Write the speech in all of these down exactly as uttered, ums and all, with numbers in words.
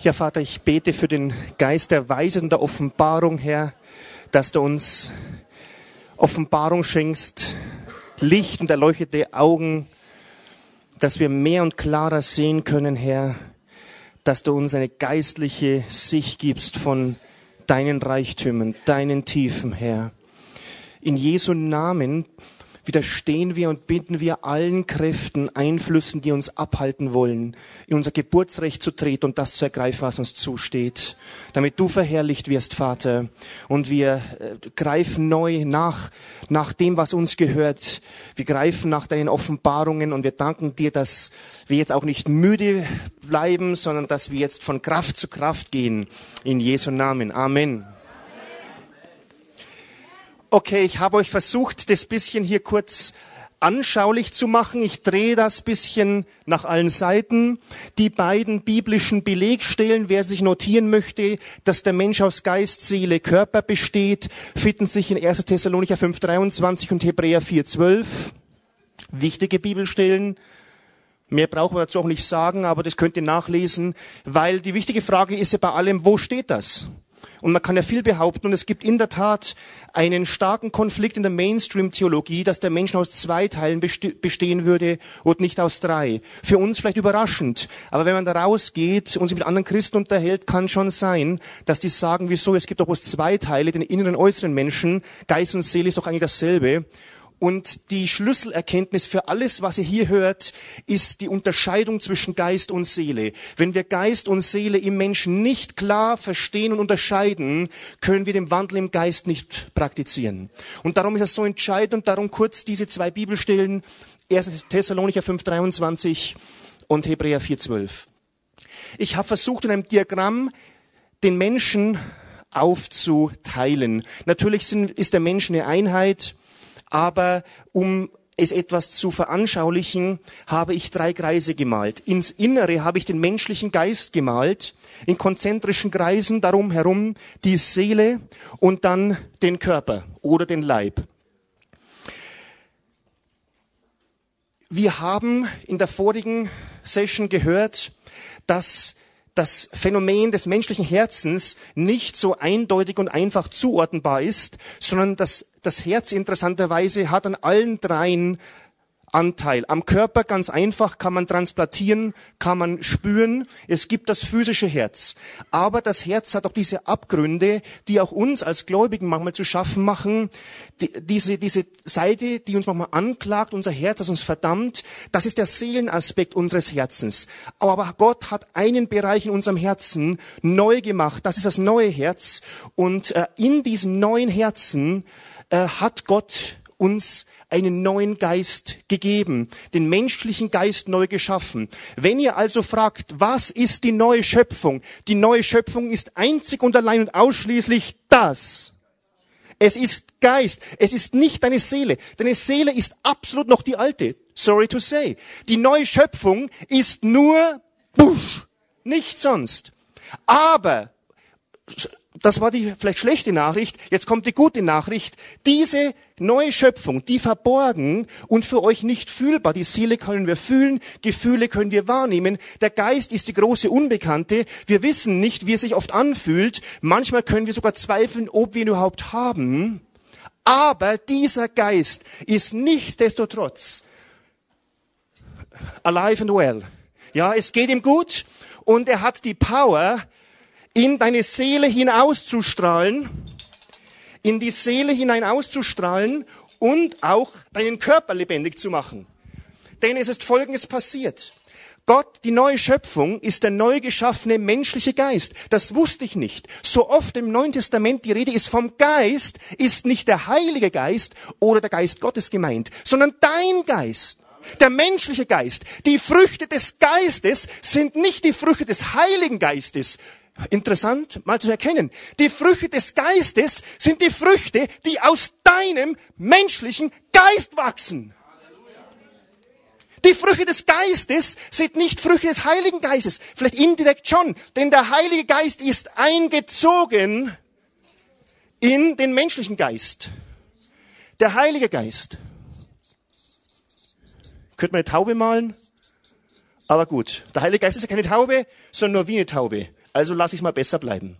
Ja, Vater, ich bete für den Geist der Weisheit und der Offenbarung, Herr, dass du uns Offenbarung schenkst, Licht und erleuchtete Augen, dass wir mehr und klarer sehen können, Herr, dass du uns eine geistliche Sicht gibst von deinen Reichtümern, deinen Tiefen, Herr. In Jesu Namen widerstehen wir und bitten wir allen Kräften, Einflüssen, die uns abhalten wollen, in unser Geburtsrecht zu treten und das zu ergreifen, was uns zusteht, damit du verherrlicht wirst, Vater. Und wir äh, greifen neu nach, nach dem, was uns gehört. Wir greifen nach deinen Offenbarungen und wir danken dir, dass wir jetzt auch nicht müde bleiben, sondern dass wir jetzt von Kraft zu Kraft gehen. In Jesu Namen. Amen. Okay, ich habe euch versucht, das bisschen hier kurz anschaulich zu machen. Ich drehe das bisschen nach allen Seiten. Die beiden biblischen Belegstellen, wer sich notieren möchte, dass der Mensch aus Geist, Seele, Körper besteht, finden sich in erster Thessalonicher fünf dreiundzwanzig und Hebräer vier zwölf. Wichtige Bibelstellen. Mehr brauchen wir dazu auch nicht sagen, aber das könnt ihr nachlesen, weil die wichtige Frage ist ja bei allem, wo steht das? Und man kann ja viel behaupten, und es gibt in der Tat einen starken Konflikt in der Mainstream-Theologie, dass der Mensch aus zwei Teilen bestehen würde und nicht aus drei. Für uns vielleicht überraschend, aber wenn man da rausgeht und sich mit anderen Christen unterhält, kann schon sein, dass die sagen, wieso, es gibt doch bloß zwei Teile, den inneren und äußeren Menschen, Geist und Seele ist doch eigentlich dasselbe. Und die Schlüsselerkenntnis für alles, was ihr hier hört, ist die Unterscheidung zwischen Geist und Seele. Wenn wir Geist und Seele im Menschen nicht klar verstehen und unterscheiden, können wir den Wandel im Geist nicht praktizieren. Und darum ist es so entscheidend und darum kurz diese zwei Bibelstellen, erster Thessalonicher fünf dreiundzwanzig und Hebräer vier zwölf. Ich habe versucht, in einem Diagramm den Menschen aufzuteilen. Natürlich sind, ist der Mensch eine Einheit, aber um es etwas zu veranschaulichen, habe ich drei Kreise gemalt. Ins Innere habe ich den menschlichen Geist gemalt, in konzentrischen Kreisen darum herum die Seele und dann den Körper oder den Leib. Wir haben in der vorigen Session gehört, dass das Phänomen des menschlichen Herzens nicht so eindeutig und einfach zuordnenbar ist, sondern dass das Herz interessanterweise hat an allen dreien Anteil. Am Körper ganz einfach kann man transplantieren, kann man spüren. Es gibt das physische Herz. Aber das Herz hat auch diese Abgründe, die auch uns als Gläubigen manchmal zu schaffen machen. Die, diese, diese Seite, die uns manchmal anklagt, unser Herz, das uns verdammt, das ist der Seelenaspekt unseres Herzens. Aber Gott hat einen Bereich in unserem Herzen neu gemacht. Das ist das neue Herz. Und äh, in diesem neuen Herzen äh, hat Gott uns einen neuen Geist gegeben, den menschlichen Geist neu geschaffen. Wenn ihr also fragt, was ist die neue Schöpfung? Die neue Schöpfung ist einzig und allein und ausschließlich das. Es ist Geist. Es ist nicht deine Seele. Deine Seele ist absolut noch die alte. Sorry to say. Die neue Schöpfung ist nur Busch. Nichts sonst. Aber das war die vielleicht schlechte Nachricht. Jetzt kommt die gute Nachricht. Diese neue Schöpfung, die verborgen und für euch nicht fühlbar. Die Seele können wir fühlen, Gefühle können wir wahrnehmen. Der Geist ist die große Unbekannte. Wir wissen nicht, wie es sich oft anfühlt. Manchmal können wir sogar zweifeln, ob wir ihn überhaupt haben. Aber dieser Geist ist nichtsdestotrotz alive and well. Ja, es geht ihm gut und er hat die Power, in deine Seele hinauszustrahlen, in die Seele hinein auszustrahlen und auch deinen Körper lebendig zu machen. Denn es ist Folgendes passiert. Gott, die neue Schöpfung, ist der neu geschaffene menschliche Geist. Das wusste ich nicht. So oft im Neuen Testament die Rede ist vom Geist, ist nicht der Heilige Geist oder der Geist Gottes gemeint, sondern dein Geist. Der menschliche Geist. Die Früchte des Geistes sind nicht die Früchte des Heiligen Geistes. Interessant, mal zu erkennen. Die Früchte des Geistes sind die Früchte, die aus deinem menschlichen Geist wachsen. Die Früchte des Geistes sind nicht Früchte des Heiligen Geistes. Vielleicht indirekt schon, denn der Heilige Geist ist eingezogen in den menschlichen Geist. Der Heilige Geist. Könnte man eine Taube malen? Aber gut, der Heilige Geist ist ja keine Taube, sondern nur wie eine Taube. Also lass ich mal besser bleiben.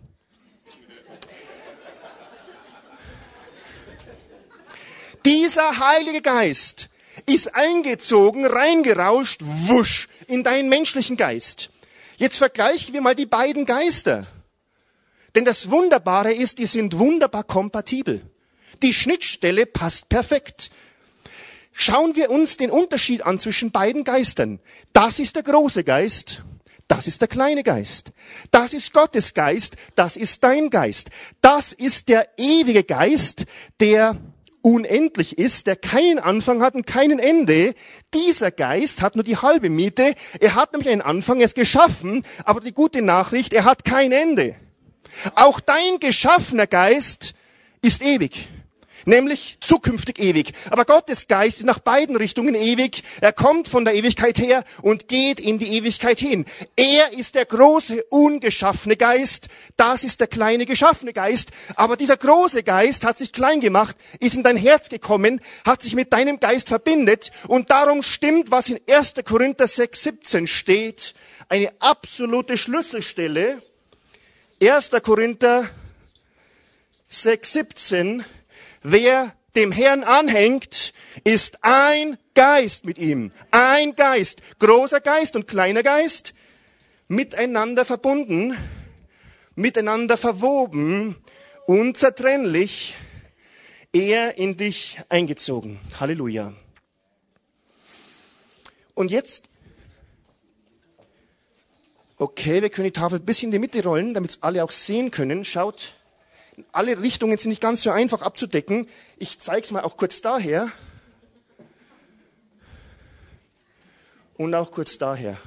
Dieser Heilige Geist ist eingezogen, reingerauscht, wusch, in deinen menschlichen Geist. Jetzt vergleichen wir mal die beiden Geister. Denn das Wunderbare ist, die sind wunderbar kompatibel. Die Schnittstelle passt perfekt. Schauen wir uns den Unterschied an zwischen beiden Geistern. Das ist der große Geist, das ist der kleine Geist. Das ist Gottes Geist, das ist dein Geist. Das ist der ewige Geist, der unendlich ist, der keinen Anfang hat und keinen Ende. Dieser Geist hat nur die halbe Miete. Er hat nämlich einen Anfang, er ist geschaffen, aber die gute Nachricht, er hat kein Ende. Auch dein geschaffener Geist ist ewig, nämlich zukünftig ewig. Aber Gottes Geist ist nach beiden Richtungen ewig. Er kommt von der Ewigkeit her und geht in die Ewigkeit hin. Er ist der große, ungeschaffene Geist. Das ist der kleine, geschaffene Geist. Aber dieser große Geist hat sich klein gemacht, ist in dein Herz gekommen, hat sich mit deinem Geist verbindet. Und darum stimmt, was in erster Korinther sechs siebzehn steht. Eine absolute Schlüsselstelle. erster Korinther sechs siebzehn. Wer dem Herrn anhängt, ist ein Geist mit ihm. Ein Geist. Großer Geist und kleiner Geist. Miteinander verbunden. Miteinander verwoben. Unzertrennlich. Er in dich eingezogen. Halleluja. Und jetzt, okay, wir können die Tafel ein bisschen in die Mitte rollen, damit es alle auch sehen können. Schaut. Alle Richtungen sind nicht ganz so einfach abzudecken. Ich zeige es mal auch kurz daher. Und auch kurz daher.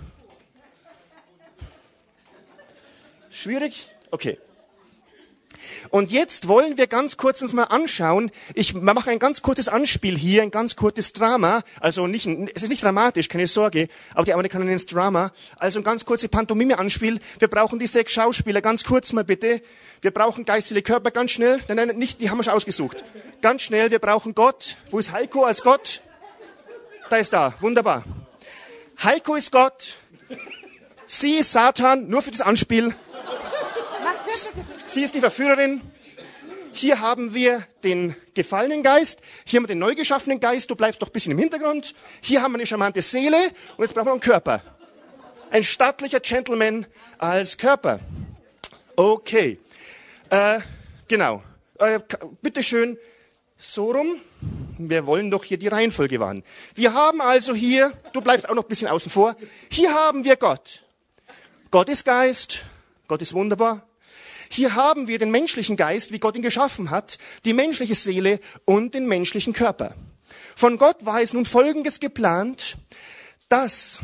Schwierig? Okay. Und jetzt wollen wir ganz kurz uns mal anschauen. Ich mache ein ganz kurzes Anspiel hier, ein ganz kurzes Drama. Also nicht, es ist nicht dramatisch, keine Sorge, aber die Amerikaner nennen es Drama. Also ein ganz kurzes Pantomime-Anspiel. Wir brauchen die sechs Schauspieler, ganz kurz mal bitte. Wir brauchen geistliche Körper, ganz schnell. Nein, nein, nicht, die haben wir schon ausgesucht. Ganz schnell, wir brauchen Gott. Wo ist Heiko als Gott? Da ist da, wunderbar. Heiko ist Gott. Sie ist Satan, nur für das Anspiel. Sie ist die Verführerin. Hier haben wir den gefallenen Geist. Hier haben wir den neu geschaffenen Geist. Du bleibst doch ein bisschen im Hintergrund. Hier haben wir eine charmante Seele. Und jetzt brauchen wir einen Körper. Ein stattlicher Gentleman als Körper. Okay. Äh, genau. Äh, bitteschön. So rum. Wir wollen doch hier die Reihenfolge wahren. Wir haben also hier, du bleibst auch noch ein bisschen außen vor. Hier haben wir Gott. Gott ist Geist. Gott ist wunderbar. Hier haben wir den menschlichen Geist, wie Gott ihn geschaffen hat, die menschliche Seele und den menschlichen Körper. Von Gott war es nun Folgendes geplant, dass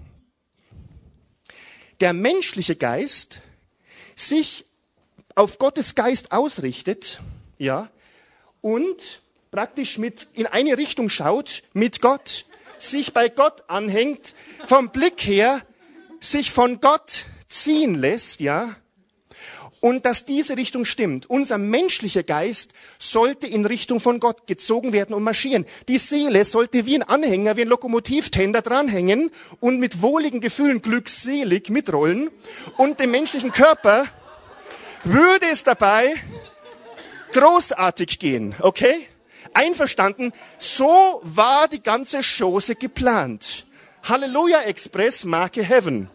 der menschliche Geist sich auf Gottes Geist ausrichtet, ja, und praktisch mit in eine Richtung schaut, mit Gott, sich bei Gott anhängt, vom Blick her sich von Gott ziehen lässt, ja, und dass diese Richtung stimmt. Unser menschlicher Geist sollte in Richtung von Gott gezogen werden und marschieren. Die Seele sollte wie ein Anhänger, wie ein Lokomotivtender dranhängen und mit wohligen Gefühlen glückselig mitrollen. Und dem menschlichen Körper würde es dabei großartig gehen, okay? Einverstanden? So war die ganze Chose geplant. Halleluja Express, Marke Heaven.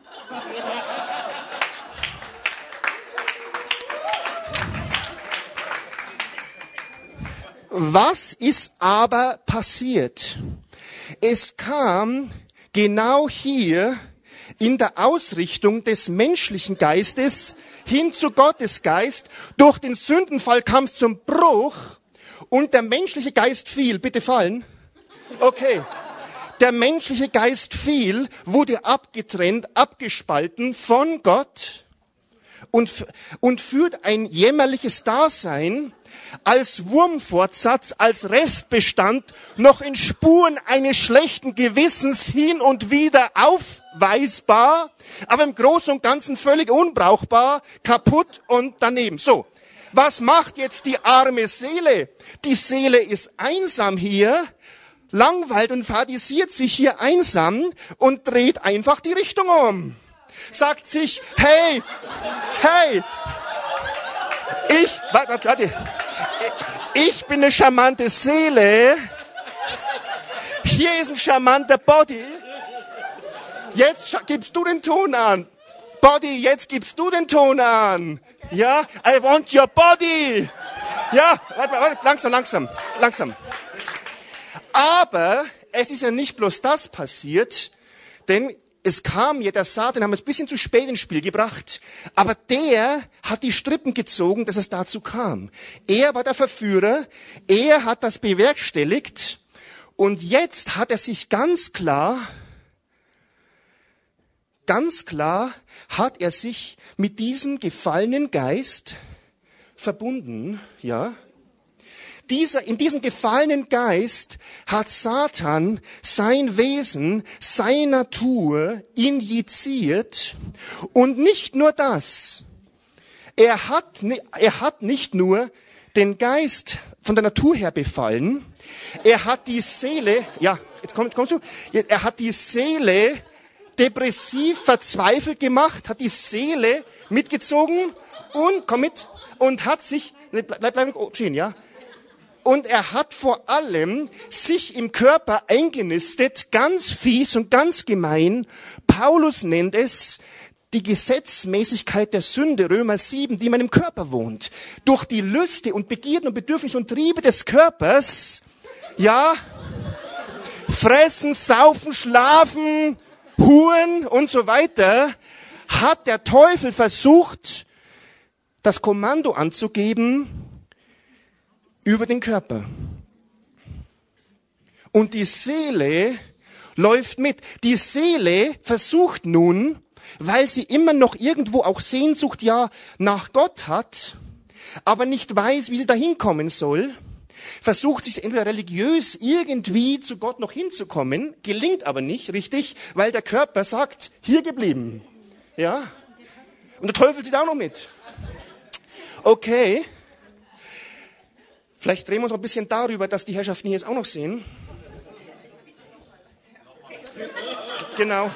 Was ist aber passiert? Es kam genau hier in der Ausrichtung des menschlichen Geistes hin zu Gottes Geist. Durch den Sündenfall kam es zum Bruch und der menschliche Geist fiel. Bitte fallen. Okay. Der menschliche Geist fiel, wurde abgetrennt, abgespalten von Gott und, und führt ein jämmerliches Dasein als Wurmfortsatz, als Restbestand noch in Spuren eines schlechten Gewissens hin und wieder aufweisbar, aber im Großen und Ganzen völlig unbrauchbar, kaputt und daneben. So, was macht jetzt die arme Seele? Die Seele ist einsam hier, langweilt und fadisiert sich hier einsam und dreht einfach die Richtung um. Sagt sich, hey, Hey! Ich, warte, warte, warte. Ich bin eine charmante Seele. Hier ist ein charmanter Body. Jetzt gibst du den Ton an. Body, jetzt gibst du den Ton an. Ja, I want your body. Ja, warte, warte, langsam, langsam, langsam. Aber es ist ja nicht bloß das passiert, denn es kam ja, der Satan, haben wir es ein bisschen zu spät ins Spiel gebracht, aber der hat die Strippen gezogen, dass es dazu kam. Er war der Verführer, er hat das bewerkstelligt und jetzt hat er sich ganz klar, ganz klar hat er sich mit diesem gefallenen Geist verbunden, ja. Dieser, in diesem gefallenen Geist hat Satan sein Wesen, seine Natur injiziert. Und nicht nur das. Er hat, er hat nicht nur den Geist von der Natur her befallen. Er hat die Seele, ja, jetzt kommst, kommst du, er hat die Seele depressiv, verzweifelt gemacht, hat die Seele mitgezogen und, komm mit, und hat sich, bleib, bleib, bleib stehen, ja. Und er hat vor allem sich im Körper eingenistet, ganz fies und ganz gemein. Paulus nennt es die Gesetzmäßigkeit der Sünde, Römer sieben, die in meinem Körper wohnt. Durch die Lüste und Begierden und Bedürfnisse und Triebe des Körpers, ja, fressen, saufen, schlafen, huren und so weiter, hat der Teufel versucht, das Kommando anzugeben über den Körper. Und die Seele läuft mit. Die Seele versucht nun, weil sie immer noch irgendwo auch Sehnsucht ja nach Gott hat, aber nicht weiß, wie sie dahin kommen soll, versucht sich entweder religiös irgendwie zu Gott noch hinzukommen, gelingt aber nicht, richtig, weil der Körper sagt, hier geblieben. Ja? Und der Teufel zieht auch noch mit. Okay. Vielleicht drehen wir uns noch ein bisschen darüber, dass die Herrschaften hier jetzt auch noch sehen. Genau.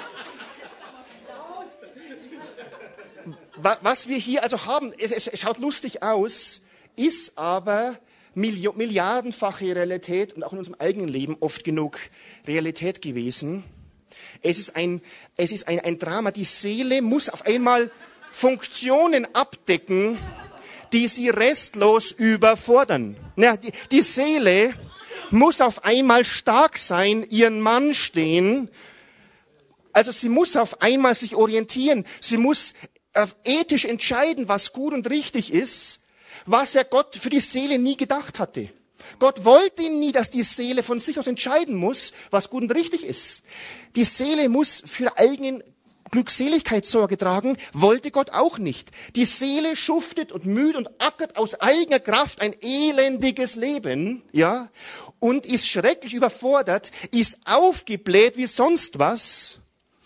Was wir hier also haben, es, es schaut lustig aus, ist aber milliardenfache Realität und auch in unserem eigenen Leben oft genug Realität gewesen. Es ist ein, es ist ein, ein Drama. Die Seele muss auf einmal Funktionen abdecken, die sie restlos überfordern. Ja, die, die Seele muss auf einmal stark sein, ihren Mann stehen. Also sie muss auf einmal sich orientieren. Sie muss äh, ethisch entscheiden, was gut und richtig ist, was ja Gott für die Seele nie gedacht hatte. Gott wollte nie, dass die Seele von sich aus entscheiden muss, was gut und richtig ist. Die Seele muss für eigenen Glückseligkeit Sorge tragen, wollte Gott auch nicht. Die Seele schuftet und müht und ackert aus eigener Kraft ein elendiges Leben, ja, und ist schrecklich überfordert, ist aufgebläht wie sonst was,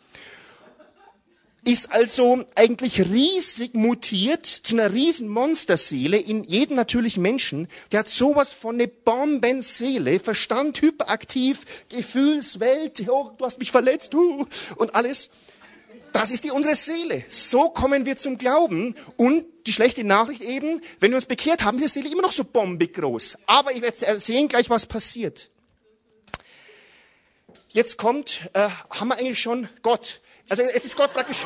ist also eigentlich riesig mutiert zu einer riesen Monsterseele in jedem natürlichen Menschen. Der hat sowas von eine Bombenseele, Verstand hyperaktiv, Gefühlswelt, oh, du hast mich verletzt, uh, und alles. Das ist die unsere Seele. So kommen wir zum Glauben. Und die schlechte Nachricht eben, wenn wir uns bekehrt haben, ist die Seele immer noch so bombig groß. Aber ich werde sehen gleich, was passiert. Jetzt kommt, äh, haben wir eigentlich schon Gott. Also jetzt ist Gott praktisch.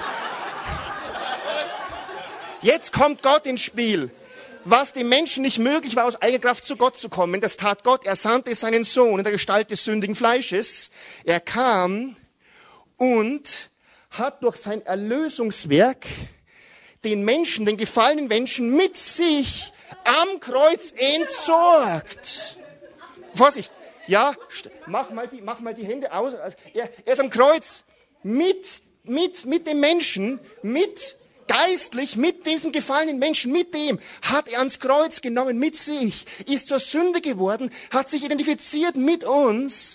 Jetzt kommt Gott ins Spiel. Was dem Menschen nicht möglich war, aus eigener Kraft zu Gott zu kommen, das tat Gott. Er sandte seinen Sohn in der Gestalt des sündigen Fleisches. Er kam und hat durch sein Erlösungswerk den Menschen, den gefallenen Menschen mit sich am Kreuz entsorgt. Vorsicht, ja, mach mal die, mach mal die Hände aus. Er, er ist am Kreuz mit, mit, mit dem Menschen, mit geistlich, mit diesem gefallenen Menschen, mit dem hat er ans Kreuz genommen, mit sich, ist zur Sünde geworden, hat sich identifiziert mit uns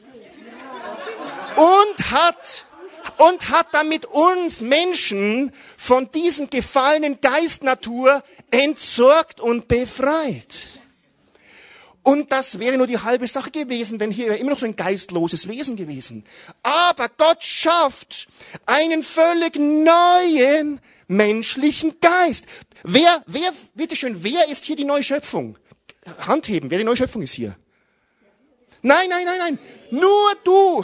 und hat Und hat damit uns Menschen von diesem gefallenen Geistnatur entsorgt und befreit. Und das wäre nur die halbe Sache gewesen, denn hier wäre immer noch so ein geistloses Wesen gewesen. Aber Gott schafft einen völlig neuen menschlichen Geist. Wer, wer, bitteschön, wer ist hier die neue Schöpfung? Hand heben, wer die neue Schöpfung ist hier? Nein, nein, nein, nein, nur du.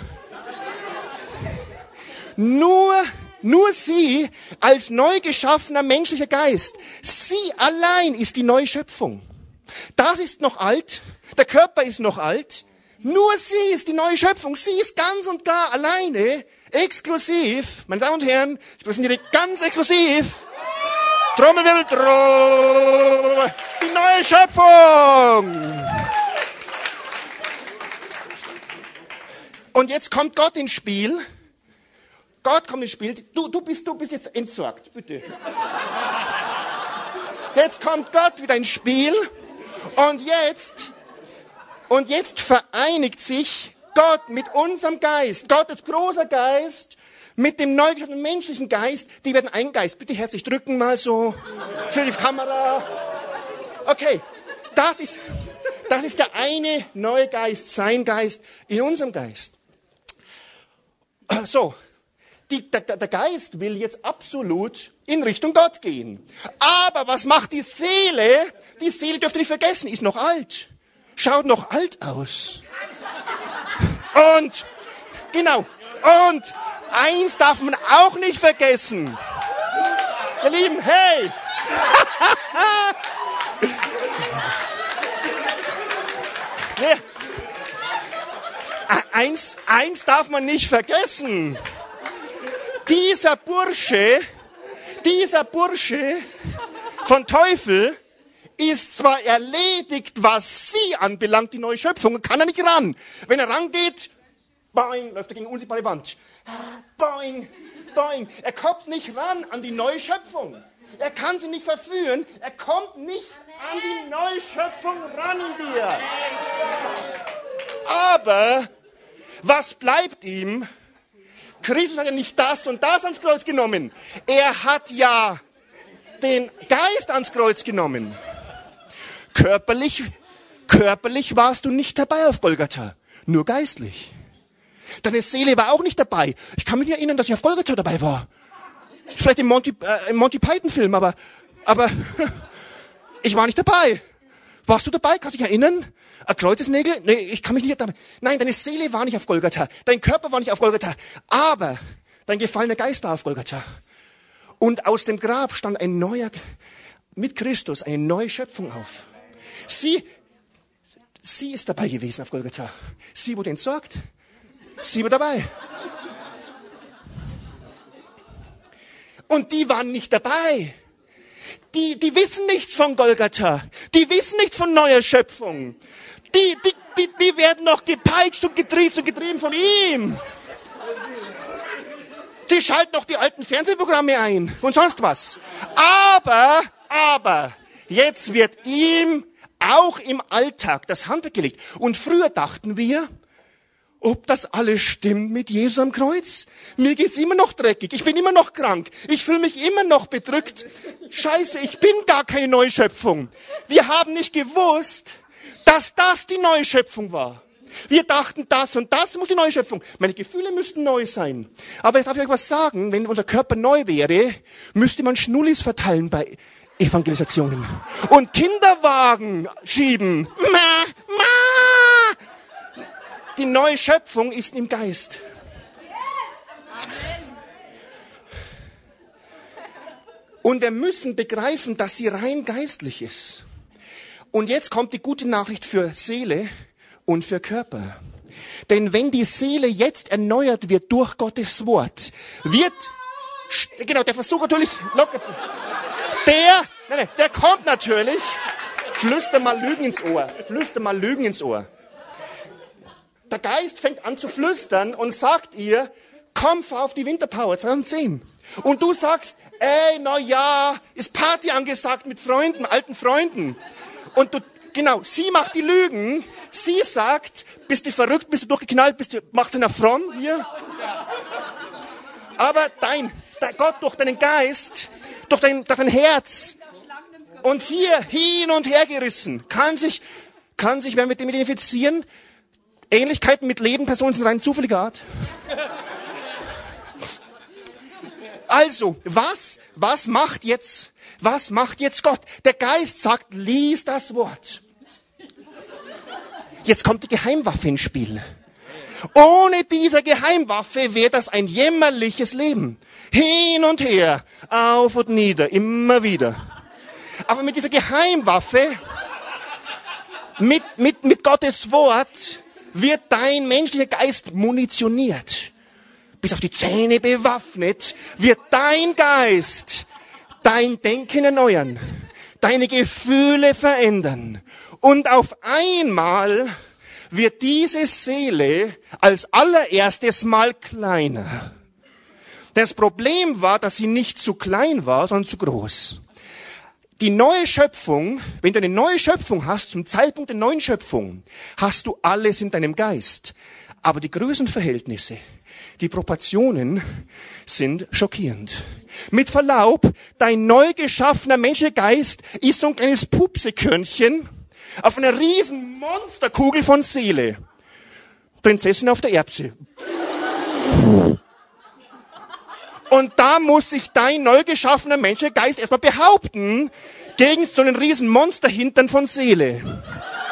Nur, nur sie als neu geschaffener menschlicher Geist. Sie allein ist die neue Schöpfung. Das ist noch alt, der Körper ist noch alt. Nur sie ist die neue Schöpfung. Sie ist ganz und gar alleine, exklusiv. Meine Damen und Herren, ich präsentiere ganz exklusiv. Trommelwirbel, Trommel, die neue Schöpfung. Und jetzt kommt Gott ins Spiel. Gott kommt ins Spiel. Du, du, bist, du bist jetzt entsorgt, bitte. Jetzt kommt Gott wieder ins Spiel. Und jetzt, und jetzt vereinigt sich Gott mit unserem Geist. Gottes großer Geist mit dem neu geschaffenen menschlichen Geist. Die werden ein Geist. Bitte herzlich drücken mal so für die Kamera. Okay, das ist, das ist der eine neue Geist, sein Geist in unserem Geist. So, die, der, der Geist will jetzt absolut in Richtung Gott gehen. Aber was macht die Seele? Die Seele dürft ihr nicht vergessen, ist noch alt. Schaut noch alt aus. Und, genau, und eins darf man auch nicht vergessen. Ihr Lieben, hey! Ja. Eins, eins darf man nicht vergessen. Dieser Bursche, dieser Bursche von Teufel ist zwar erledigt, was sie anbelangt, die neue Schöpfung, kann er nicht ran. Wenn er rangeht, boing, läuft er gegen eine unsichtbare Wand. Boing, boing. Er kommt nicht ran an die neue Schöpfung. Er kann sie nicht verführen. Er kommt nicht an die neue Schöpfung ran in dir. Aber was bleibt ihm? Christus hat ja nicht das und das ans Kreuz genommen. Er hat ja den Geist ans Kreuz genommen. Körperlich, körperlich warst du nicht dabei auf Golgatha, nur geistlich. Deine Seele war auch nicht dabei. Ich kann mich nicht erinnern, dass ich auf Golgatha dabei war. Vielleicht im Monty, äh, im Monty Python Film, aber, aber ich war nicht dabei. Warst du dabei? Kannst du dich erinnern? Ein Kreuzesnägel? Nee, ich kann mich nicht dabei. Nein, deine Seele war nicht auf Golgatha. Dein Körper war nicht auf Golgatha. Aber dein gefallener Geist war auf Golgatha. Und aus dem Grab stand ein neuer, mit Christus, eine neue Schöpfung auf. Sie, sie ist dabei gewesen auf Golgatha. Sie wurde entsorgt. Sie war dabei. Und die waren nicht dabei. Die, die wissen nichts von Golgatha. Die wissen nichts von neuer Schöpfung. Die, die, die, die werden noch gepeitscht und getriezt und getrieben von ihm. Die schalten noch die alten Fernsehprogramme ein und sonst was. Aber, aber, jetzt wird ihm auch im Alltag das Handwerk gelegt. Und früher dachten wir, ob das alles stimmt mit Jesus am Kreuz? Mir geht's immer noch dreckig. Ich bin immer noch krank. Ich fühle mich immer noch bedrückt. Scheiße, ich bin gar keine neue Schöpfung. Wir haben nicht gewusst, dass das die neue Schöpfung war. Wir dachten, das und das muss die neue Schöpfung. Meine Gefühle müssten neu sein. Aber jetzt darf ich euch was sagen. Wenn unser Körper neu wäre, müsste man Schnullis verteilen bei Evangelisationen. Und Kinderwagen schieben. Ma, ma. Die neue Schöpfung ist im Geist. Und wir müssen begreifen, dass sie rein geistlich ist. Und jetzt kommt die gute Nachricht für Seele und für Körper. Denn wenn die Seele jetzt erneuert wird durch Gottes Wort, wird, genau, der Versuch natürlich locker zu, der, nein, nein, der kommt natürlich, flüster mal Lügen ins Ohr, flüster mal Lügen ins Ohr. Der Geist fängt an zu flüstern und sagt ihr, komm, fahr auf die Winterpower zwanzig zehn. Und du sagst, ey, na ja, ist Party angesagt mit Freunden, alten Freunden. Und du, genau, sie macht die Lügen. Sie sagt, bist du verrückt, bist du durchgeknallt, bist du, machst du einen Affront hier? Aber dein, dein Gott durch deinen Geist, durch dein, durch dein Herz und hier hin und her gerissen, kann sich Kann sich wer mit dem identifizieren? Ähnlichkeiten mit lebenden Personen sind rein zufälliger Art. Also, was, was macht jetzt, was macht jetzt Gott? Der Geist sagt, lies das Wort. Jetzt kommt die Geheimwaffe ins Spiel. Ohne diese Geheimwaffe wäre das ein jämmerliches Leben. Hin und her, auf und nieder, immer wieder. Aber mit dieser Geheimwaffe, mit, mit, mit Gottes Wort, wird dein menschlicher Geist munitioniert. Bis auf die Zähne bewaffnet, wird dein Geist dein Denken erneuern, deine Gefühle verändern. Und auf einmal wird diese Seele als allererstes Mal kleiner. Das Problem war, dass sie nicht zu klein war, sondern zu groß. Die neue Schöpfung, wenn du eine neue Schöpfung hast, zum Zeitpunkt der neuen Schöpfung, hast du alles in deinem Geist. Aber die Größenverhältnisse, die Proportionen sind schockierend. Mit Verlaub, dein neu geschaffener menschlicher Geist ist so ein kleines Pupsekörnchen auf einer riesen Monsterkugel von Seele. Prinzessin auf der Erbse. Und da muss sich dein neu geschaffener menschlicher Geist erstmal behaupten gegen so einen riesen Monsterhintern von Seele.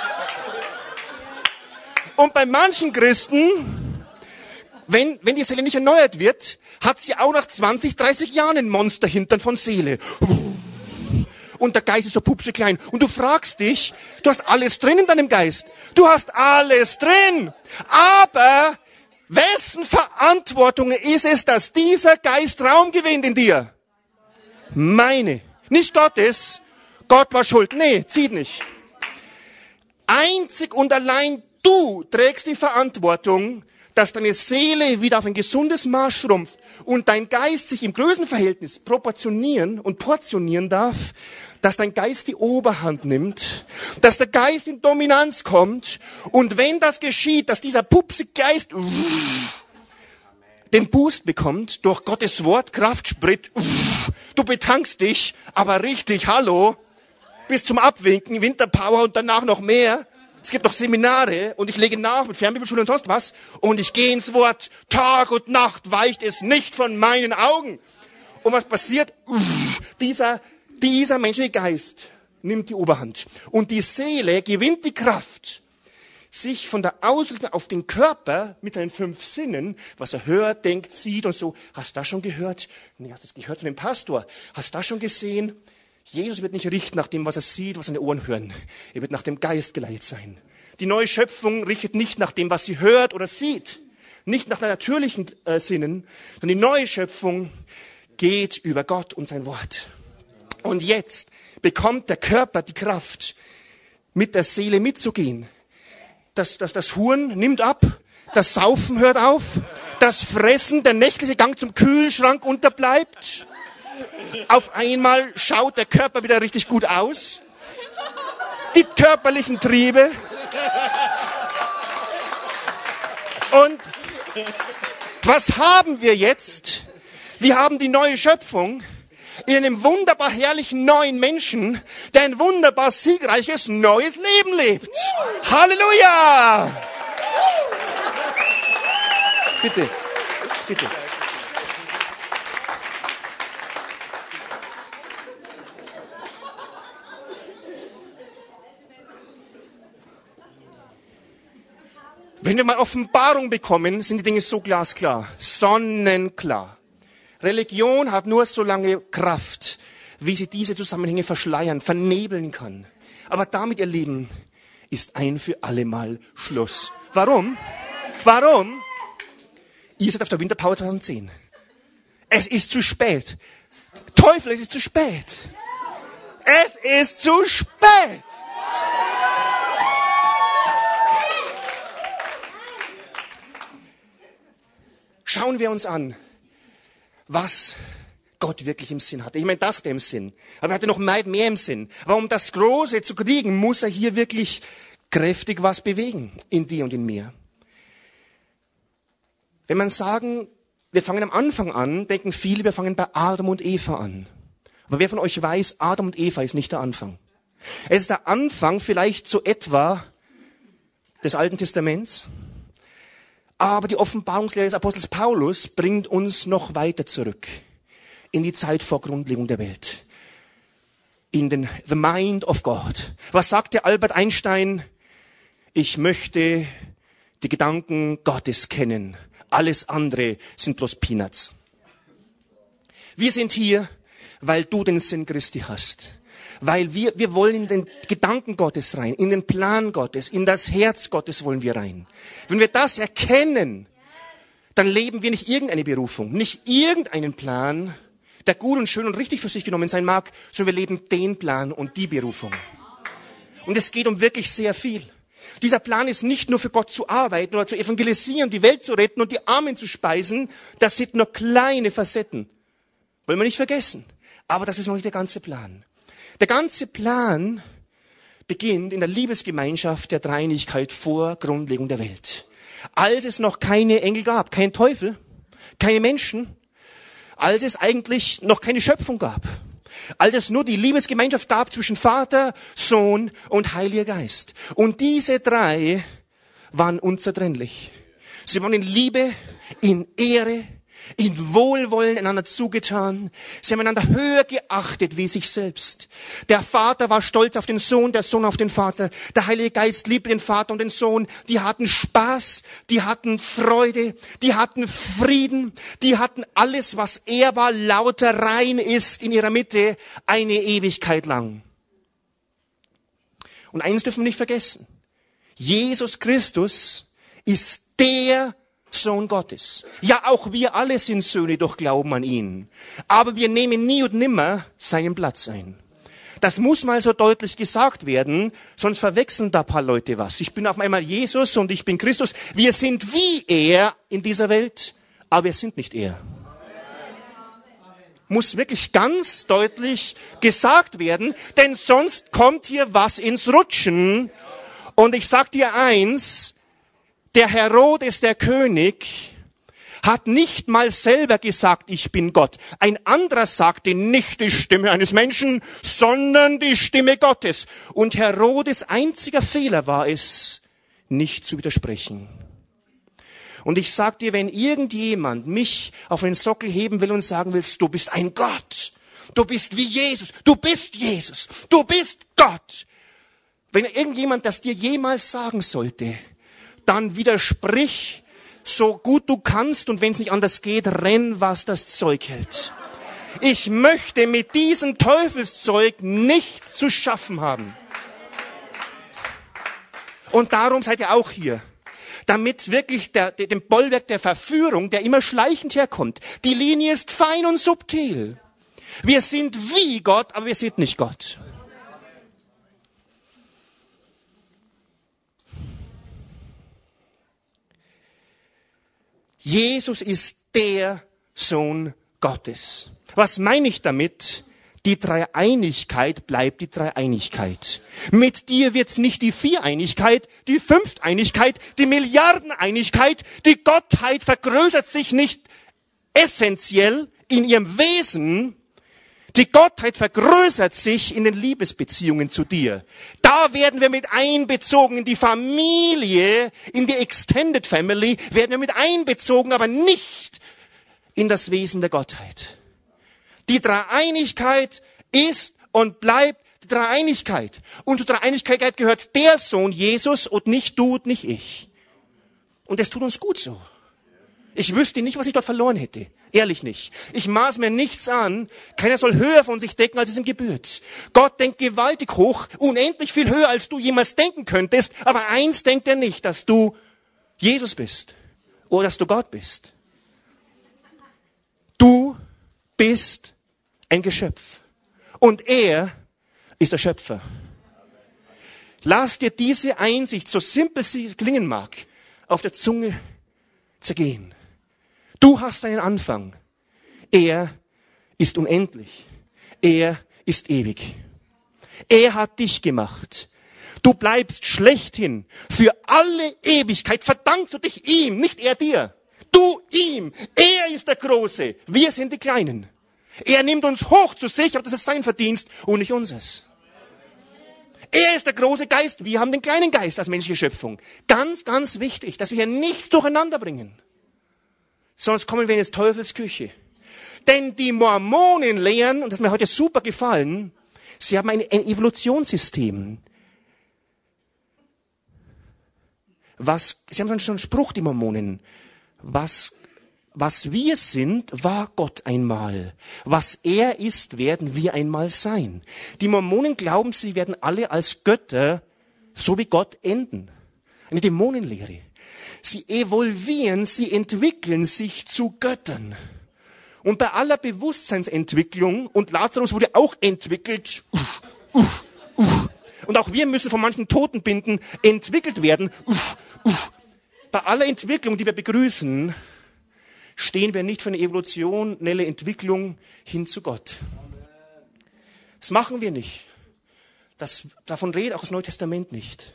Und bei manchen Christen, wenn, wenn die Seele nicht erneuert wird, hat sie auch nach zwanzig, dreißig Jahren einen Monsterhintern von Seele. Und der Geist ist so pupseklein. Und du fragst dich, du hast alles drin in deinem Geist. Du hast alles drin. Aber wessen Verantwortung ist es, dass dieser Geist Raum gewinnt in dir? Meine. Nicht Gottes. Gott war schuld. Nee, zieht nicht. Einzig und allein du trägst die Verantwortung, dass deine Seele wieder auf ein gesundes Maß schrumpft und dein Geist sich im Größenverhältnis proportionieren und portionieren darf, dass dein Geist die Oberhand nimmt, dass der Geist in Dominanz kommt und wenn das geschieht, dass dieser pupsige Geist den Boost bekommt durch Gottes Wort, Kraft, Sprit, du betankst dich, aber richtig, hallo, bis zum Abwinken, Winterpower und danach noch mehr. Es gibt noch Seminare und ich lege nach mit Fernbibelschule und sonst was und ich gehe ins Wort. Tag und Nacht weicht es nicht von meinen Augen. Und was passiert? Dieser, dieser menschliche Geist nimmt die Oberhand. Und die Seele gewinnt die Kraft, sich von der Ausrichtung auf den Körper mit seinen fünf Sinnen, was er hört, denkt, sieht und so. Hast du das schon gehört? Nee, hast du das gehört von dem Pastor? Hast du das schon gesehen? Jesus wird nicht richten nach dem, was er sieht, was seine Ohren hören. Er wird nach dem Geist geleitet sein. Die neue Schöpfung richtet nicht nach dem, was sie hört oder sieht. Nicht nach natürlichen äh, Sinnen, sondern die neue Schöpfung geht über Gott und sein Wort. Und jetzt bekommt der Körper die Kraft, mit der Seele mitzugehen. Das, das, das Huren nimmt ab, das Saufen hört auf, das Fressen, der nächtliche Gang zum Kühlschrank unterbleibt. Auf einmal schaut der Körper wieder richtig gut aus. Die körperlichen Triebe. Und was haben wir jetzt? Wir haben die neue Schöpfung in einem wunderbar herrlichen neuen Menschen, der ein wunderbar siegreiches neues Leben lebt. Halleluja! Bitte, bitte. Wenn wir mal Offenbarung bekommen, sind die Dinge so glasklar, sonnenklar. Religion hat nur so lange Kraft, wie sie diese Zusammenhänge verschleiern, vernebeln kann. Aber damit, ihr Lieben, ist ein für alle Mal Schluss. Warum? Warum? Ihr seid auf der Winterpower zwanzig zehn. Es ist zu spät. Teufel, es ist zu spät. Es ist zu spät. Schauen wir uns an, was Gott wirklich im Sinn hatte. Ich meine, das hat er im Sinn. Aber er hatte noch weit mehr im Sinn. Aber um das Große zu kriegen, muss er hier wirklich kräftig was bewegen in dir und in mir. Wenn man sagen, wir fangen am Anfang an, denken viele, wir fangen bei Adam und Eva an. Aber wer von euch weiß, Adam und Eva ist nicht der Anfang. Es ist der Anfang vielleicht so etwa des Alten Testaments. Aber die Offenbarungslehre des Apostels Paulus bringt uns noch weiter zurück in die Zeit vor Grundlegung der Welt. In den The Mind of God. Was sagte Albert Einstein? Ich möchte die Gedanken Gottes kennen. Alles andere sind bloß Peanuts. Wir sind hier, weil du den Sinn Christi hast. Weil wir, wir wollen in den Gedanken Gottes rein, in den Plan Gottes, in das Herz Gottes wollen wir rein. Wenn wir das erkennen, dann leben wir nicht irgendeine Berufung, nicht irgendeinen Plan, der gut und schön und richtig für sich genommen sein mag, sondern wir leben den Plan und die Berufung. Und es geht um wirklich sehr viel. Dieser Plan ist nicht nur für Gott zu arbeiten oder zu evangelisieren, die Welt zu retten und die Armen zu speisen. Das sind nur kleine Facetten. Wollen wir nicht vergessen. Aber das ist noch nicht der ganze Plan. Der ganze Plan beginnt in der Liebesgemeinschaft der Dreieinigkeit vor Grundlegung der Welt. Als es noch keine Engel gab, kein Teufel, keine Menschen, als es eigentlich noch keine Schöpfung gab, als es nur die Liebesgemeinschaft gab zwischen Vater, Sohn und Heiliger Geist. Und diese drei waren unzertrennlich. Sie waren in Liebe, in Ehre, in Wohlwollen einander zugetan. Sie haben einander höher geachtet wie sich selbst. Der Vater war stolz auf den Sohn, der Sohn auf den Vater. Der Heilige Geist liebte den Vater und den Sohn. Die hatten Spaß, die hatten Freude, die hatten Frieden, die hatten alles, was ehrbar, lauter, rein ist in ihrer Mitte, eine Ewigkeit lang. Und eines dürfen wir nicht vergessen. Jesus Christus ist der Sohn Gottes. Ja, auch wir alle sind Söhne durch Glauben an ihn. Aber wir nehmen nie und nimmer seinen Platz ein. Das muss mal so deutlich gesagt werden, sonst verwechseln da ein paar Leute was. Ich bin auf einmal Jesus und ich bin Christus. Wir sind wie er in dieser Welt, aber wir sind nicht er. Muss wirklich ganz deutlich gesagt werden, denn sonst kommt hier was ins Rutschen. Und ich sag dir eins, der Herodes, der König, hat nicht mal selber gesagt, ich bin Gott. Ein anderer sagte nicht die Stimme eines Menschen, sondern die Stimme Gottes. Und Herodes' einziger Fehler war es, nicht zu widersprechen. Und ich sag dir, wenn irgendjemand mich auf einen Sockel heben will und sagen will, du bist ein Gott, du bist wie Jesus, du bist Jesus, du bist Gott. Wenn irgendjemand das dir jemals sagen sollte, dann widersprich so gut du kannst und wenn es nicht anders geht, renn, was das Zeug hält. Ich möchte mit diesem Teufelszeug nichts zu schaffen haben. Und darum seid ihr auch hier. Damit wirklich der, dem Bollwerk der Verführung, der immer schleichend herkommt, die Linie ist fein und subtil. Wir sind wie Gott, aber wir sind nicht Gott. Jesus ist der Sohn Gottes. Was meine ich damit? Die Dreieinigkeit bleibt die Dreieinigkeit. Mit dir wird's nicht die Viereinigkeit, die Fünfteinigkeit, die Milliardeneinigkeit. Die Gottheit vergrößert sich nicht essentiell in ihrem Wesen. Die Gottheit vergrößert sich in den Liebesbeziehungen zu dir. Da werden wir mit einbezogen in die Familie, in die Extended Family, werden wir mit einbezogen, aber nicht in das Wesen der Gottheit. Die Dreieinigkeit ist und bleibt die Dreieinigkeit. Und zur Dreieinigkeit gehört der Sohn Jesus und nicht du und nicht ich. Und es tut uns gut so. Ich wüsste nicht, was ich dort verloren hätte. Ehrlich nicht. Ich maß mir nichts an. Keiner soll höher von sich denken, als es ihm gebührt. Gott denkt gewaltig hoch, unendlich viel höher, als du jemals denken könntest. Aber eins denkt er nicht, dass du Jesus bist oder dass du Gott bist. Du bist ein Geschöpf und er ist der Schöpfer. Lass dir diese Einsicht, so simpel sie klingen mag, auf der Zunge zergehen. Du hast einen Anfang. Er ist unendlich. Er ist ewig. Er hat dich gemacht. Du bleibst schlechthin für alle Ewigkeit. Verdankst du dich ihm, nicht er dir. Du ihm. Er ist der Große. Wir sind die Kleinen. Er nimmt uns hoch zu sich, aber das ist sein Verdienst und nicht unseres. Er ist der große Geist, wir haben den kleinen Geist als menschliche Schöpfung. Ganz, ganz wichtig, dass wir hier nichts durcheinander bringen. Sonst kommen wir in des Teufels Küche. Denn die Mormonen lehren, und das hat mir heute super gefallen, sie haben ein, ein Evolutionssystem. Was, sie haben schon einen Spruch, die Mormonen. Was, was wir sind, war Gott einmal. Was er ist, werden wir einmal sein. Die Mormonen glauben, sie werden alle als Götter, so wie Gott, enden. Eine Dämonenlehre. Sie evolvieren, sie entwickeln sich zu Göttern. Und bei aller Bewusstseinsentwicklung, und Lazarus wurde auch entwickelt, uff, uff, uff, und auch wir müssen von manchen Totenbinden entwickelt werden. Uff, uff. Bei aller Entwicklung, die wir begrüßen, stehen wir nicht für eine evolutionelle Entwicklung hin zu Gott. Das machen wir nicht. Das, davon redet auch das Neue Testament nicht.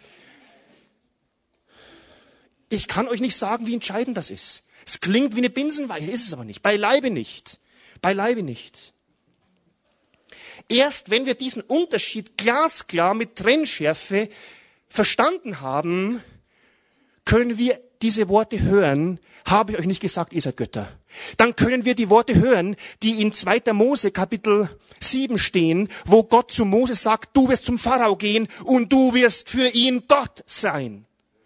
Ich kann euch nicht sagen, wie entscheidend das ist. Es klingt wie eine Binsenweisheit, ist es aber nicht. Beileibe nicht. Beileibe nicht. Erst wenn wir diesen Unterschied glasklar mit Trennschärfe verstanden haben, können wir diese Worte hören, habe ich euch nicht gesagt, ihr seid Götter. Dann können wir die Worte hören, die in zweiter Mose Kapitel sieben stehen, wo Gott zu Mose sagt, du wirst zum Pharao gehen und du wirst für ihn Gott sein.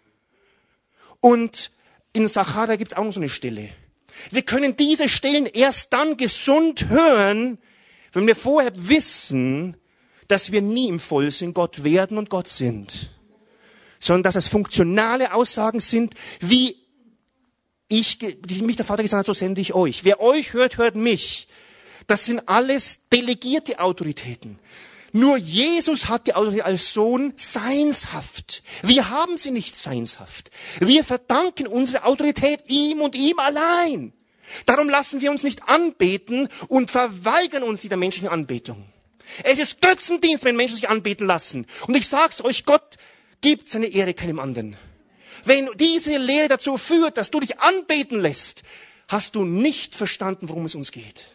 Und in Sacharja gibt es auch noch so eine Stelle. Wir können diese Stellen erst dann gesund hören, wenn wir vorher wissen, dass wir nie im Vollsinn Gott werden und Gott sind. Sondern dass es funktionale Aussagen sind, wie ich, wie mich der Vater gesagt hat, so sende ich euch. Wer euch hört, hört mich. Das sind alles delegierte Autoritäten. Nur Jesus hat die Autorität als Sohn seinshaft. Wir haben sie nicht seinshaft. Wir verdanken unsere Autorität ihm und ihm allein. Darum lassen wir uns nicht anbeten und verweigern uns der menschlichen Anbetung. Es ist Götzendienst, wenn Menschen sich anbeten lassen. Und ich sag's euch, Gott gibt seine Ehre keinem anderen. Wenn diese Lehre dazu führt, dass du dich anbeten lässt, hast du nicht verstanden, worum es uns geht.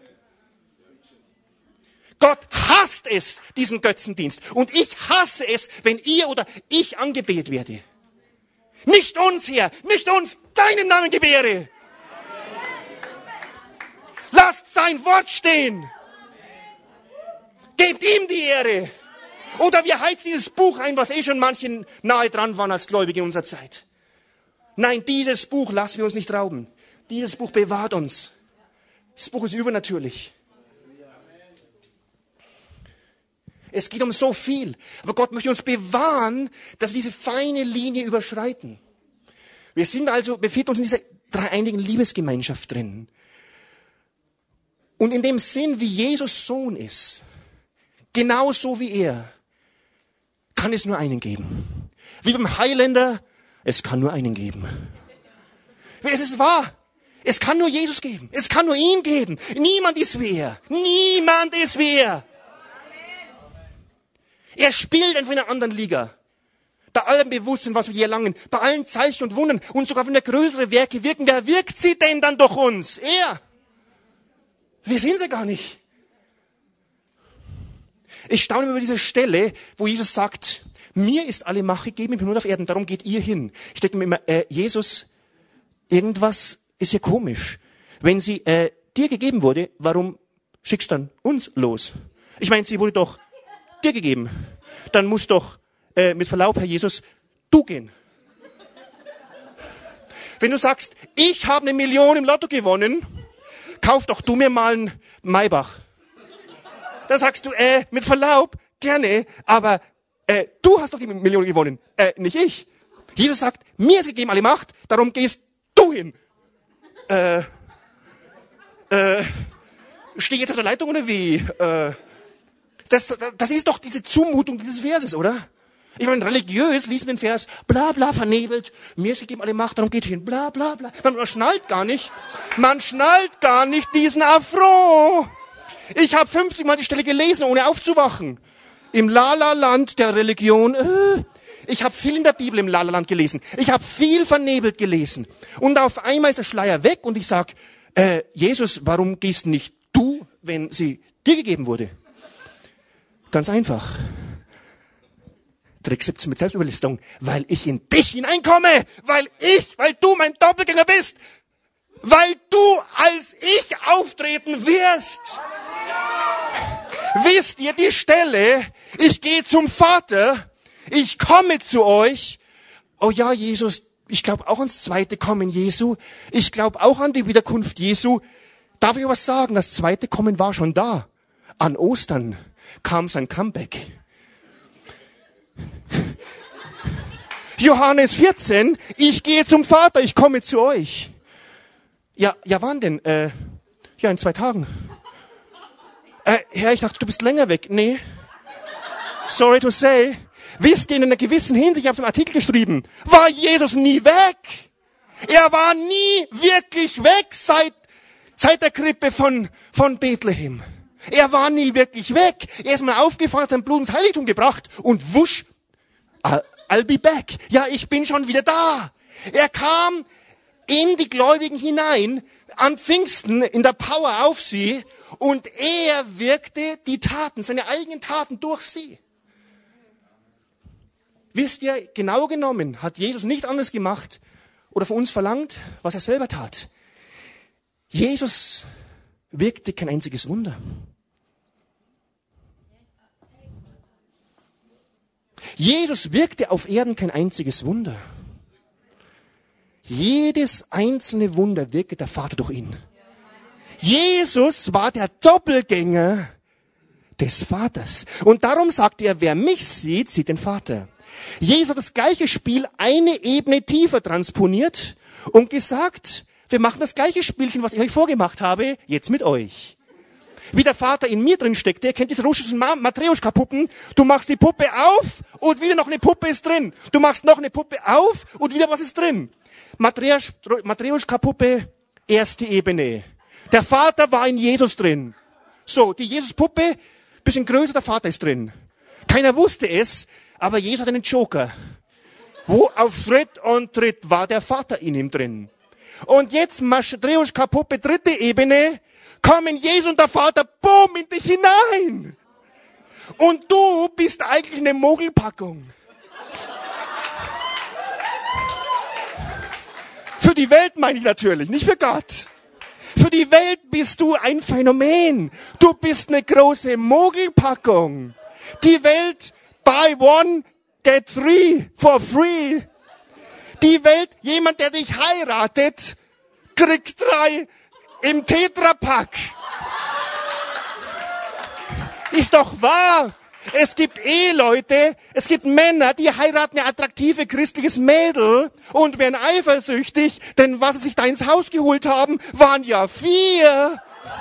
Gott hasst es, diesen Götzendienst. Und ich hasse es, wenn ihr oder ich angebetet werde. Nicht uns, Herr, nicht uns, deinen Namen gewähre. Lasst sein Wort stehen. Gebt ihm die Ehre. Oder wir heizen dieses Buch ein, was eh schon manchen nahe dran waren als Gläubige in unserer Zeit. Nein, dieses Buch lassen wir uns nicht rauben. Dieses Buch bewahrt uns. Das Buch ist übernatürlich. Es geht um so viel. Aber Gott möchte uns bewahren, dass wir diese feine Linie überschreiten. Wir sind also, befinden uns in dieser dreieinigen Liebesgemeinschaft drin. Und in dem Sinn, wie Jesus Sohn ist, genauso wie er, kann es nur einen geben. Wie beim Highlander, es kann nur einen geben. Es ist wahr. Es kann nur Jesus geben. Es kann nur ihn geben. Niemand ist wie er. Niemand ist wie er. Er spielt einfach in einer anderen Liga. Bei allem Bewusstsein, was wir hier erlangen, bei allen Zeichen und Wundern und sogar wenn wir größere Werke wirken, wer wirkt sie denn dann durch uns? Er. Wir sehen sie gar nicht. Ich staune über diese Stelle, wo Jesus sagt, mir ist alle Macht gegeben im Himmel und auf Erden, darum geht ihr hin. Ich denke mir immer, äh, Jesus, irgendwas ist ja komisch. Wenn sie äh, dir gegeben wurde, warum schickst du dann uns los? Ich meine, sie wurde doch dir gegeben. Dann muss doch, äh, mit Verlaub, Herr Jesus, du gehen. Wenn du sagst, ich habe eine Million im Lotto gewonnen, kauf doch du mir mal einen Maybach. Dann sagst du, äh, mit Verlaub, gerne, aber äh, du hast doch die Million gewonnen, äh, nicht ich. Jesus sagt, mir ist gegeben alle Macht, darum gehst du hin. Äh, äh, stehe ich jetzt auf der Leitung oder wie? Äh, Das, das ist doch diese Zumutung dieses Verses, oder? Ich meine, religiös liest man den Vers, bla bla, vernebelt, mir ist gegeben alle Macht, darum geht hin, bla bla bla. Man, man schnallt gar nicht, man schnallt gar nicht diesen Affront. Ich habe fünfzig Mal die Stelle gelesen, ohne aufzuwachen. Im La-La-Land der Religion, äh, ich habe viel in der Bibel im La-La-Land gelesen. Ich habe viel vernebelt gelesen. Und auf einmal ist der Schleier weg und ich sag, äh, Jesus, warum gehst nicht du, wenn sie dir gegeben wurde? Ganz einfach. Trick siebzehn mit Selbstüberlistung. Weil ich in dich hineinkomme. Weil ich, weil du mein Doppelgänger bist. Weil du als ich auftreten wirst. Wisst ihr die Stelle? Ich gehe zum Vater. Ich komme zu euch. Oh ja, Jesus, ich glaube auch ans zweite Kommen Jesu. Ich glaube auch an die Wiederkunft Jesu. Darf ich was sagen? Das zweite Kommen war schon da. An Ostern kam sein Comeback. Johannes vierzehn, ich gehe zum Vater, ich komme zu euch. Ja, ja, wann denn? Äh, ja, in zwei Tagen. Äh, Herr, ich dachte, du bist länger weg. Nee. Sorry to say. Wisst ihr, in einer gewissen Hinsicht, ich habe es im Artikel geschrieben, war Jesus nie weg. Er war nie wirklich weg seit, seit der Krippe von, von Bethlehem. Er war nie wirklich weg. Er ist mal aufgefahren, hat sein Blut ins Heiligtum gebracht und wusch, I'll, I'll be back. Ja, ich bin schon wieder da. Er kam in die Gläubigen hinein, an Pfingsten, in der Power auf sie, und er wirkte die Taten, seine eigenen Taten durch sie. Wisst ihr, genau genommen hat Jesus nicht anders gemacht oder von uns verlangt, was er selber tat. Jesus wirkte kein einziges Wunder. Jesus wirkte auf Erden kein einziges Wunder. Jedes einzelne Wunder wirkte der Vater durch ihn. Jesus war der Doppelgänger des Vaters. Und darum sagt er, wer mich sieht, sieht den Vater. Jesus hat das gleiche Spiel eine Ebene tiefer transponiert und gesagt, wir machen das gleiche Spielchen, was ich euch vorgemacht habe, jetzt mit euch. Wie der Vater in mir drin steckt, der kennt diese russischen Matrioschka-Puppen. Du machst die Puppe auf und wieder noch eine Puppe ist drin. Du machst noch eine Puppe auf und wieder was ist drin. Matrioschka-Puppe, erste Ebene. Der Vater war in Jesus drin. So, die Jesus-Puppe, bisschen größer, der Vater ist drin. Keiner wusste es, aber Jesus hat einen Joker. Wo auf Schritt und Tritt war der Vater in ihm drin. Und jetzt Matrioschka-Puppe, dritte Ebene, kommen Jesus und der Vater, boom, in dich hinein. Und du bist eigentlich eine Mogelpackung. Für die Welt meine ich natürlich, nicht für Gott. Für die Welt bist du ein Phänomen. Du bist eine große Mogelpackung. Die Welt, buy one, get three for free. Die Welt, jemand, der dich heiratet, kriegt drei im Tetrapack. Ist doch wahr. Es gibt Eheleute, es gibt Männer, die heiraten ein attraktive christliches Mädel und werden eifersüchtig, denn was sie sich da ins Haus geholt haben, waren ja vier.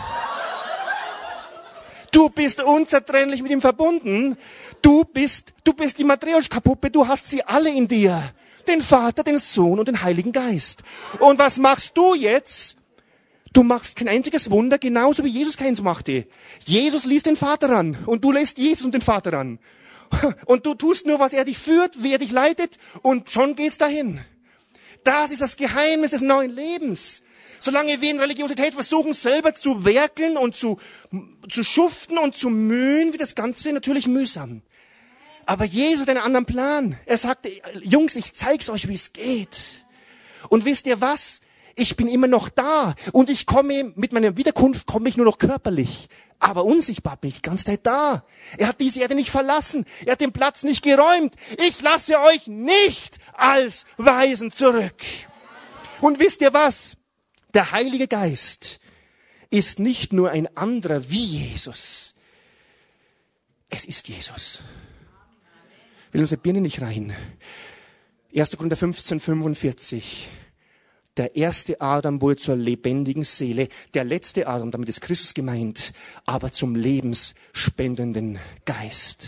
Du bist unzertrennlich mit ihm verbunden. Du bist, du bist die Matrioschka-Puppe, du hast sie alle in dir. Den Vater, den Sohn und den Heiligen Geist. Und was machst du jetzt? Du machst kein einziges Wunder, genauso wie Jesus keins machte. Jesus ließ den Vater ran und du lässt Jesus und den Vater ran. Und du tust nur, was er dich führt, wie er dich leitet und schon geht's dahin. Das ist das Geheimnis des neuen Lebens. Solange wir in Religiosität versuchen, selber zu werkeln und zu, zu schuften und zu mühen, wird das Ganze natürlich mühsam. Aber Jesus hat einen anderen Plan. Er sagte, Jungs, ich zeig's euch, wie es geht. Und wisst ihr was? Ich bin immer noch da und ich komme, mit meiner Wiederkunft komme ich nur noch körperlich. Aber unsichtbar bin ich die ganze Zeit da. Er hat diese Erde nicht verlassen. Er hat den Platz nicht geräumt. Ich lasse euch nicht als Waisen zurück. Und wisst ihr was? Der Heilige Geist ist nicht nur ein anderer wie Jesus. Es ist Jesus. Will unsere Birne nicht rein. erster Korinther fünfzehn, fünfundvierzig. Der erste Adam wurde zur lebendigen Seele, der letzte Adam, damit ist Christus gemeint, aber zum lebensspendenden Geist.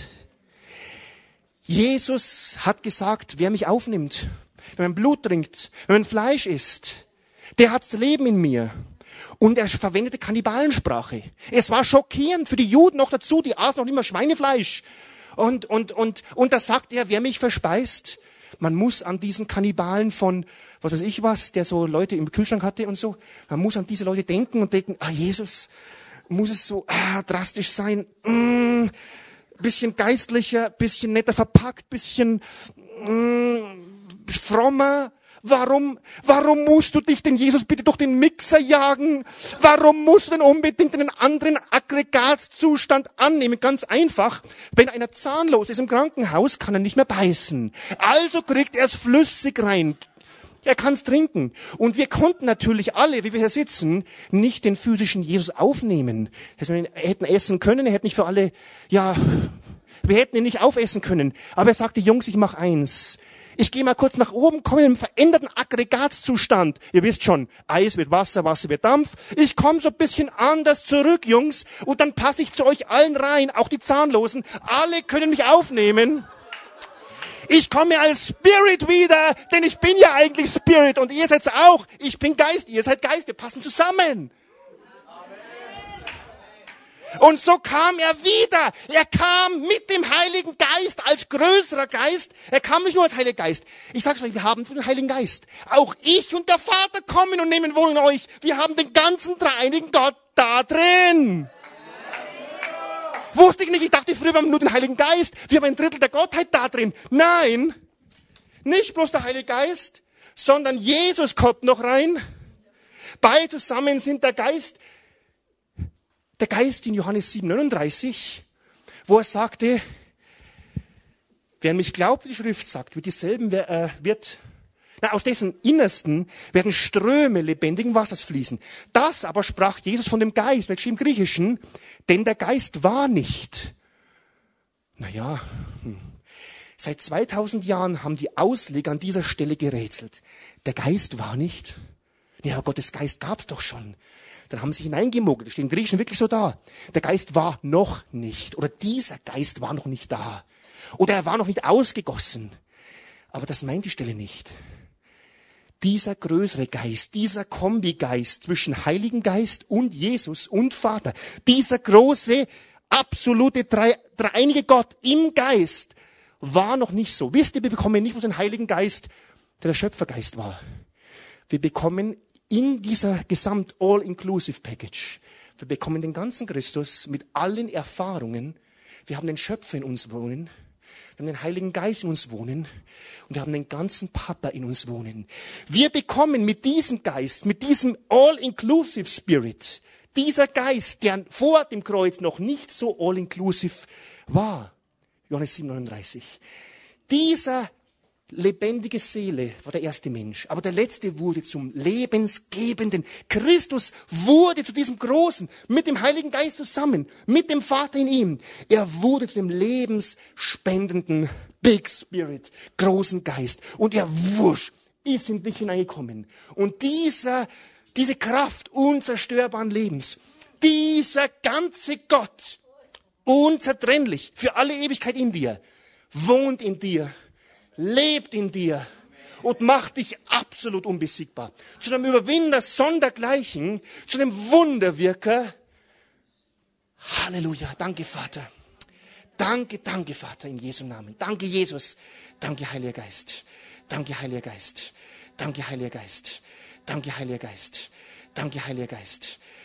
Jesus hat gesagt, wer mich aufnimmt, wenn mein Blut trinkt, wenn mein Fleisch isst, der hat das Leben in mir. Und er verwendete Kannibalensprache. Es war schockierend für die Juden noch dazu, die aßen noch immer Schweinefleisch. Und, und, und, und da sagt er, wer mich verspeist, man muss an diesen Kannibalen von, was weiß ich was, der so Leute im Kühlschrank hatte und so, man muss an diese Leute denken und denken, ah, Jesus, muss es so ah, drastisch sein? Mm, bisschen geistlicher, bisschen netter verpackt, bisschen mh, frommer. Warum, warum musst du dich denn, Jesus, bitte durch den Mixer jagen? Warum musst du denn unbedingt einen anderen Aggregatzustand annehmen? Ganz einfach, wenn einer zahnlos ist im Krankenhaus, kann er nicht mehr beißen. Also kriegt er es flüssig rein. Er kann es trinken. Und wir konnten natürlich alle, wie wir hier sitzen, nicht den physischen Jesus aufnehmen. Das heißt, wir hätten essen können, er hätte nicht für alle, ja, wir hätten ihn nicht aufessen können. Aber er sagte, Jungs, ich mach eins. Ich gehe mal kurz nach oben, komme in einen veränderten Aggregatzustand. Ihr wisst schon, Eis wird Wasser, Wasser wird Dampf. Ich komme so ein bisschen anders zurück, Jungs, und dann passe ich zu euch allen rein, auch die Zahnlosen. Alle können mich aufnehmen. Ich komme als Spirit wieder, denn ich bin ja eigentlich Spirit und ihr seid auch. Ich bin Geist, ihr seid Geist, wir passen zusammen. Und so kam er wieder. Er kam mit dem Heiligen Geist als größerer Geist. Er kam nicht nur als Heiliger Geist. Ich sage euch, wir haben den Heiligen Geist. Auch ich und der Vater kommen und nehmen Wohnung in euch. Wir haben den ganzen dreieinigen Gott da drin. Wusste ich nicht. Ich dachte früher, wir haben nur den Heiligen Geist. Wir haben ein Drittel der Gottheit da drin. Nein, nicht bloß der Heilige Geist, sondern Jesus kommt noch rein. Beide zusammen sind der Geist. Der Geist in Johannes sieben neununddreißig, wo er sagte, wer an mich glaubt, wie die Schrift sagt, wird dieselben, äh, wird, na, aus dessen Innersten werden Ströme lebendigen Wassers fließen. Das aber sprach Jesus von dem Geist, nicht im Griechischen, denn der Geist war nicht. Naja, hm. Seit zweitausend Jahren haben die Ausleger an dieser Stelle gerätselt. Der Geist war nicht. Ja, aber Gottes Geist gab's doch schon. Dann haben sie hineingemogelt. Das steht im Griechischen wirklich so da. Der Geist war noch nicht. Oder dieser Geist war noch nicht da. Oder er war noch nicht ausgegossen. Aber das meint die Stelle nicht. Dieser größere Geist, dieser Kombigeist zwischen Heiligen Geist und Jesus und Vater, dieser große, absolute, drei, dreieinige Gott im Geist war noch nicht so. Wisst ihr, wir bekommen nicht bloß einen Heiligen Geist, der der Schöpfergeist war. Wir bekommen in dieser Gesamt All-Inclusive Package, wir bekommen den ganzen Christus mit allen Erfahrungen. Wir haben den Schöpfer in uns wohnen. Wir haben den Heiligen Geist in uns wohnen. Und wir haben den ganzen Papa in uns wohnen. Wir bekommen mit diesem Geist, mit diesem All-Inclusive Spirit, dieser Geist, der vor dem Kreuz noch nicht so All-Inclusive war. Johannes sieben neununddreißig. Dieser lebendige Seele war der erste Mensch. Aber der letzte wurde zum lebensgebenden. Christus wurde zu diesem Großen, mit dem Heiligen Geist zusammen, mit dem Vater in ihm. Er wurde zu dem lebensspendenden Big Spirit, großen Geist. Und er wusch, ist in dich hineingekommen. Und dieser, diese Kraft unzerstörbaren Lebens, dieser ganze Gott, unzertrennlich, für alle Ewigkeit in dir, wohnt in dir, lebt in dir und macht dich absolut unbesiegbar. Zu einem Überwinder sondergleichen, zu einem Wunderwirker. Halleluja. Danke, Vater. Danke, danke, Vater, in Jesu Namen. Danke, Jesus. Danke, Heiliger Geist. Danke, Heiliger Geist. Danke, Heiliger Geist. Danke, Heiliger Geist. Danke, Heiliger Geist.